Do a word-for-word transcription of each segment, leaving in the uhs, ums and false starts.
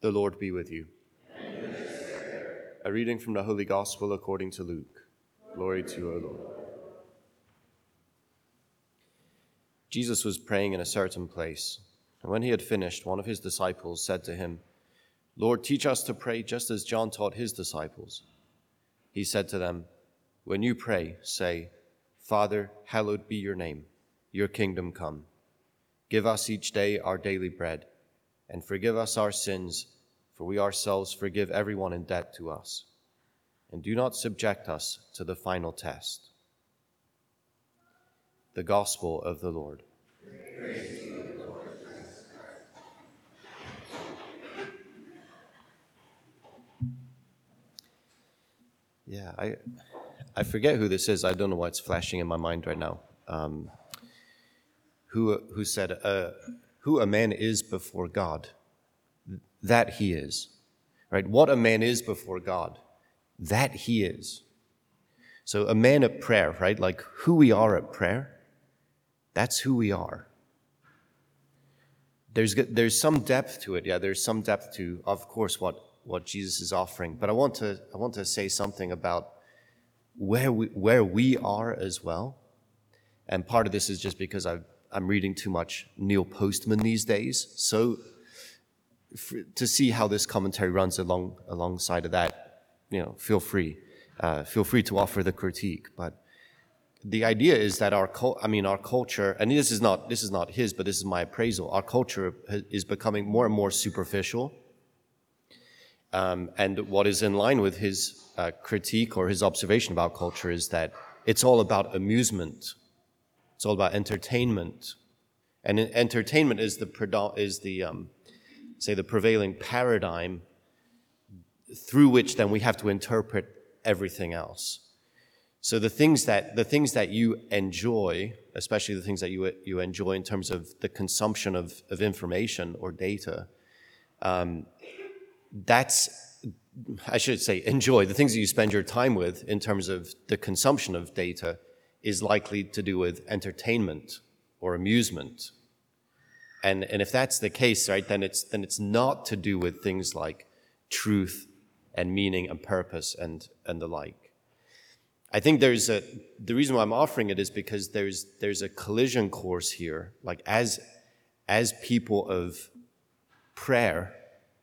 The Lord be with you. A reading from the Holy Gospel according to Luke. Glory to you, O Lord. Jesus was praying in a certain place, and when he had finished, one of his disciples said to him, Lord, teach us to pray just as John taught his disciples. He said to them, when you pray, say, Father, hallowed be your name, your kingdom come. Give us each day our daily bread, and forgive us our sins, for we ourselves forgive everyone in debt to us. And do not subject us to the final test. The Gospel of the Lord. Praise to you, Lord. Yeah, I I forget who this is. I don't know why it's flashing in my mind right now. Um, who who said, uh, who a man is before God, that he is, right? What a man is before God, that he is. So a man at prayer, right? Like who we are at prayer, that's who we are. There's there's some depth to it. Yeah, there's some depth to, of course, what, what Jesus is offering. But I want to I want to say something about where we where we are as well. And part of this is just because I've, I'm reading too much Neil Postman these days. So for, to see how this commentary runs along alongside of that, you know, feel free, uh, feel free to offer the critique. But the idea is that our, I mean, our culture, and this is not this is not his, but this is my appraisal. Our culture is becoming more and more superficial, um, and what is in line with his uh, critique or his observation about culture is that it's all about amusement, it's all about entertainment, and entertainment is the is the um, say the prevailing paradigm through which then we have to interpret everything else. So the things that the things that you enjoy, especially the things that you you enjoy in terms of the consumption of, of information or data, um, that's, I should say, enjoy. The things that you spend your time with in terms of the consumption of data is likely to do with entertainment or amusement. And and if that's the case, right, then it's then it's not to do with things like truth and meaning and purpose and and the like. I think there's a, the reason why I'm offering it is because there's there's a collision course here. Like as as people of prayer,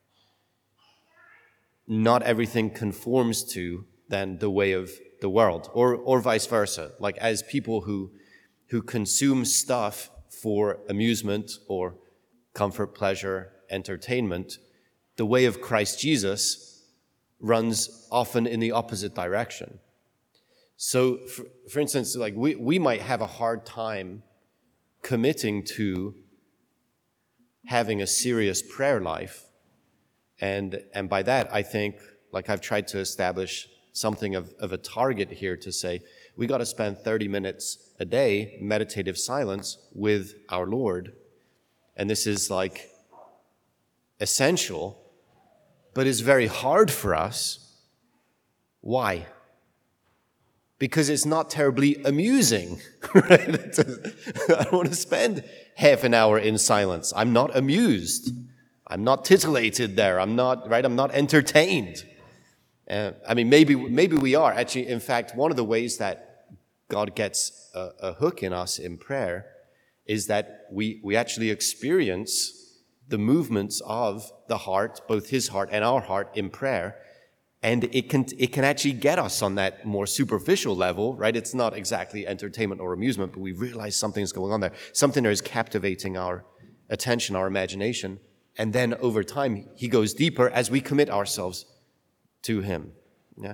not everything conforms to then the way of the world, or or vice versa. Like as people who who consume stuff for amusement or comfort, pleasure, entertainment, the way of Christ Jesus runs often in the opposite direction. So, for, for instance, like we, we might have a hard time committing to having a serious prayer life. And and by that, I think, like I've tried to establish something of, of a target here to say, we got to spend thirty minutes a day, meditative silence with our Lord. And this is like essential, but it's very hard for us. Why? Because it's not terribly amusing, right? I don't want to spend half an hour in silence. I'm not amused. I'm not titillated there. I'm not, right? I'm not entertained. Uh, I mean, maybe maybe we are. Actually, in fact, one of the ways that God gets a, a hook in us in prayer is that we, we actually experience the movements of the heart, both his heart and our heart in prayer. And it can it can actually get us on that more superficial level, right? It's not exactly entertainment or amusement, but we realize something's going on there. Something that is captivating our attention, our imagination. And then over time, he goes deeper as we commit ourselves to him. Yeah.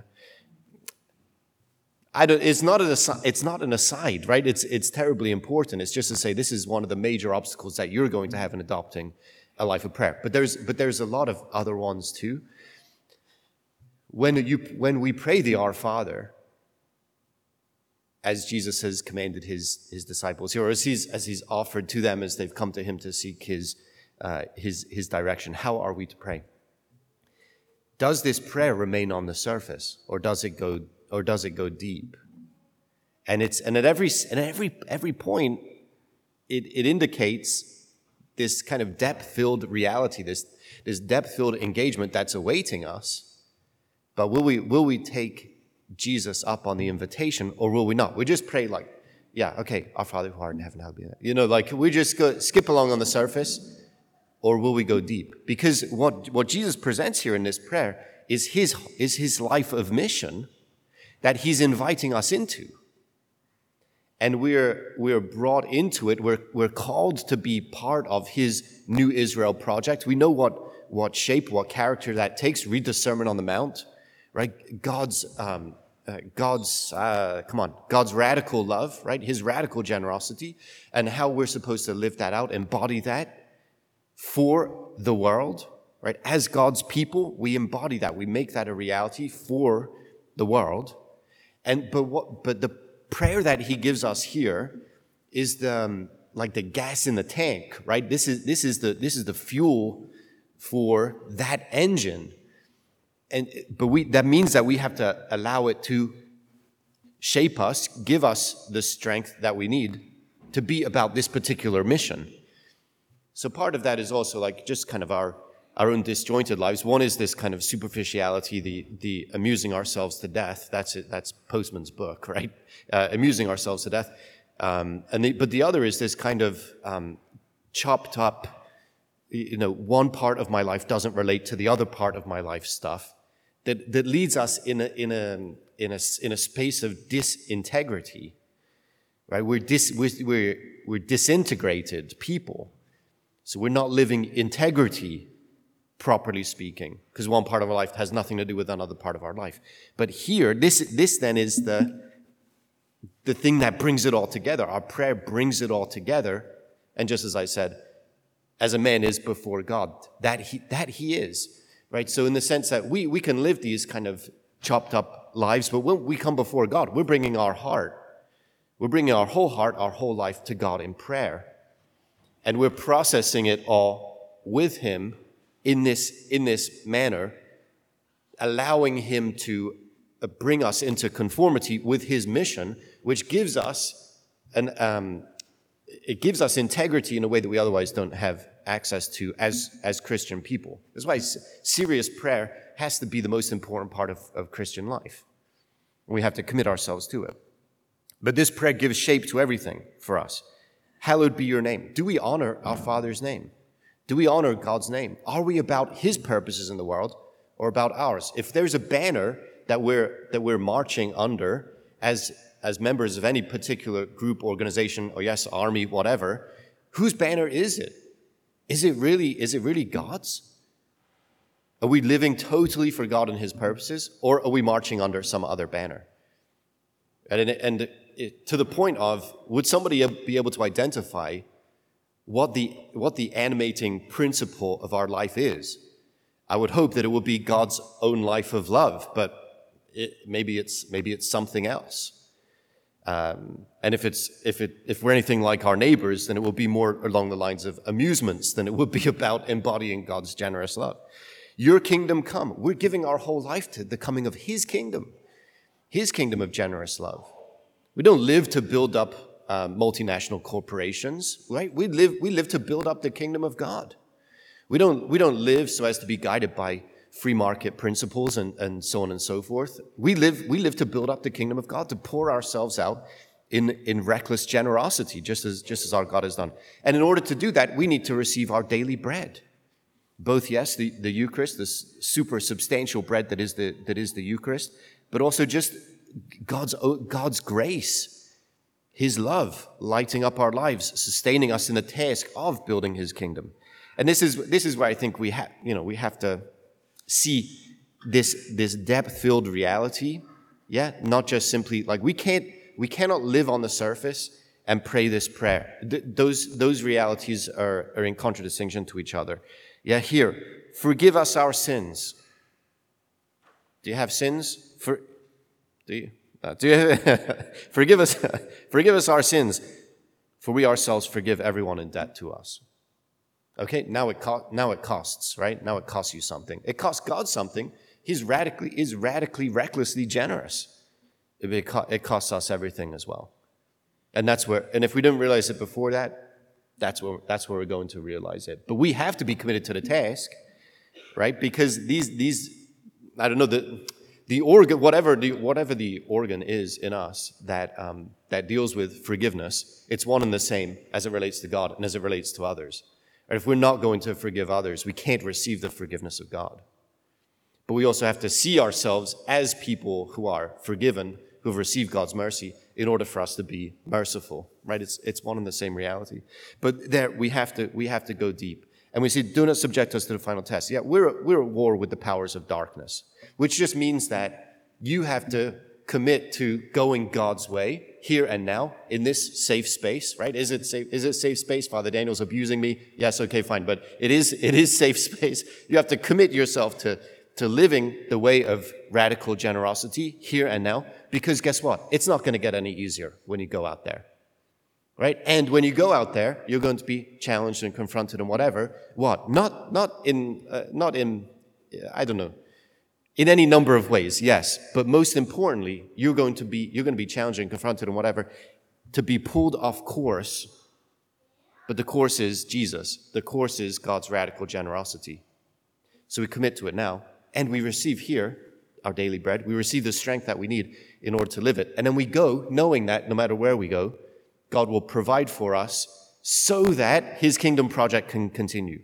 I don't, it's not an aside, it's not an aside, right? It's it's terribly important. It's just to say this is one of the major obstacles that you're going to have in adopting a life of prayer. But there's but there's a lot of other ones too. When you when we pray the Our Father, as Jesus has commanded his his disciples here, or as he's as he's offered to them as they've come to him to seek his uh, his his direction, how are we to pray? Does this prayer remain on the surface, or does it go or does it go deep? And it's and at every and at every every point, it it indicates this kind of depth-filled reality, this, this depth-filled engagement that's awaiting us. But will we, will we take Jesus up on the invitation, or will we not? We just pray like, yeah, okay, our Father who art in heaven, hallowed be thy name. You know, like we just go, skip along on the surface, or will we go deep? Because what, what Jesus presents here in this prayer is his, is his life of mission that he's inviting us into. And we're, we're brought into it. We're, we're called to be part of his New Israel project. We know what, what shape, what character that takes. Read the Sermon on the Mount, right? God's, um, uh, God's, uh, come on, God's radical love, right? His radical generosity, and how we're supposed to live that out, embody that for the world, right? As God's people, we embody that. We make that a reality for the world. And, but what, but the prayer that he gives us here is the, um, like the gas in the tank, right? This is, this is the, this is the fuel for that engine. And, but we, that means that we have to allow it to shape us, give us the strength that we need to be about this particular mission. So part of that is also like just kind of our, our own disjointed lives. One is this kind of superficiality, the, the amusing ourselves to death. That's it. That's Postman's book, right? Uh, amusing ourselves to death. Um, and the, but the other is this kind of um, chopped up, you know, one part of my life doesn't relate to the other part of my life stuff that, that leads us in a, in a, in a, in a space of disintegrity, right? We're, dis, we're, we're, we're disintegrated people. So we're not living integrity, properly speaking, because one part of our life has nothing to do with another part of our life. But here, this, this then is the, the thing that brings it all together. Our prayer brings it all together. And just as I said, as a man is before God, that he, that he is, right? So in the sense that we, we can live these kind of chopped up lives, but when we come before God, we're bringing our heart, we're bringing our whole heart, our whole life to God in prayer. And we're processing it all with him in this, in this manner, allowing him to bring us into conformity with his mission, which gives us an, um, it gives us integrity in a way that we otherwise don't have access to as, as Christian people. That's why serious prayer has to be the most important part of, of Christian life. We have to commit ourselves to it. But this prayer gives shape to everything for us. Hallowed be your name. Do we honor our Father's name? Do we honor God's name? Are we about his purposes in the world or about ours? If there's a banner that we're, that we're marching under as, as members of any particular group, organization, or yes, army, whatever, whose banner is it? Is it really, is it really God's? Are we living totally for God and his purposes, or are we marching under some other banner? And, and it, to the point of, would somebody be able to identify what the, what the animating principle of our life is? I would hope that it would be God's own life of love, but it, maybe it's, maybe it's something else. Um, and if it's, if it, if we're anything like our neighbors, then it will be more along the lines of amusements than it would be about embodying God's generous love. Your kingdom come. We're giving our whole life to the coming of his kingdom, his kingdom of generous love. We don't live to build up uh, multinational corporations, right? We live, we live to build up the kingdom of God. We don't, we don't live so as to be guided by free market principles and, and so on and so forth. We live, we live to build up the kingdom of God, to pour ourselves out in, in reckless generosity, just as, just as our God has done. And in order to do that, we need to receive our daily bread. Both, yes, the, the Eucharist, this super substantial bread that is the, that is the Eucharist, but also just God's, God's grace, his love, lighting up our lives, sustaining us in the task of building his kingdom. And this is, this is where I think we have, you know, we have to see this, this depth-filled reality. Yeah, not just simply like we can't, we cannot live on the surface and pray this prayer. Th- those, those realities are, are in contradistinction to each other. Yeah, here, forgive us our sins. Do you have sins? For, do you? Uh, do you forgive us, forgive us our sins, for we ourselves forgive everyone in debt to us. Okay, now it co- now it costs, right? Now it costs you something. It costs God something. He's radically, is radically, recklessly generous. It, it, co- it costs us everything as well. And that's where, and if we didn't realize it before that, That's where, that's where we're going to realize it. But we have to be committed to the task, right? Because these, these I don't know, the, the organ, whatever the, whatever the organ is in us that, um, that deals with forgiveness, it's one and the same as it relates to God and as it relates to others. And if we're not going to forgive others, we can't receive the forgiveness of God. But we also have to see ourselves as people who are forgiven, who have received God's mercy, in order for us to be merciful, right? It's it's one and the same reality. But there we have to we have to go deep. And we say, do not subject us to the final test. Yeah, we're we're at war with the powers of darkness, which just means that you have to commit to going God's way here and now in this safe space, right? Is it safe? Is it safe space? Father Daniel's abusing me. Yes, okay, fine. But it is it is safe space. You have to commit yourself to to living the way of radical generosity here and now, because guess what? It's not going to get any easier when you go out there, right? And when you go out there, you're going to be challenged and confronted and whatever. What? Not not in uh, not in I don't know, in any number of ways, yes. But most importantly, you're going to be you're going to be challenged and confronted and whatever, to be pulled off course. But the course is Jesus. The course is God's radical generosity. So we commit to it now. And we receive here our daily bread. We receive the strength that we need in order to live it. And then we go knowing that no matter where we go, God will provide for us so that his kingdom project can continue,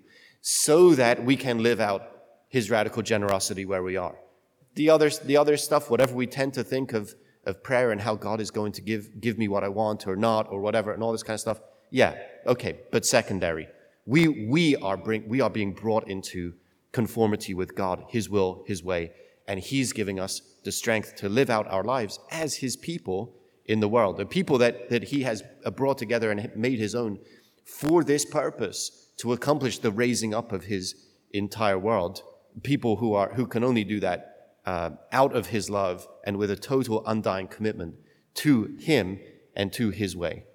so that we can live out his radical generosity where we are. The other, the other stuff, whatever we tend to think of, of prayer and how God is going to give, give me what I want or not or whatever and all this kind of stuff, yeah, okay, but secondary. We, we, are, bring, we are being brought into conformity with God, his will, his way, and he's giving us the strength to live out our lives as his people in the world, the people that, that he has brought together and made his own for this purpose, to accomplish the raising up of his entire world, people who are who can only do that uh, out of his love and with a total undying commitment to him and to his way.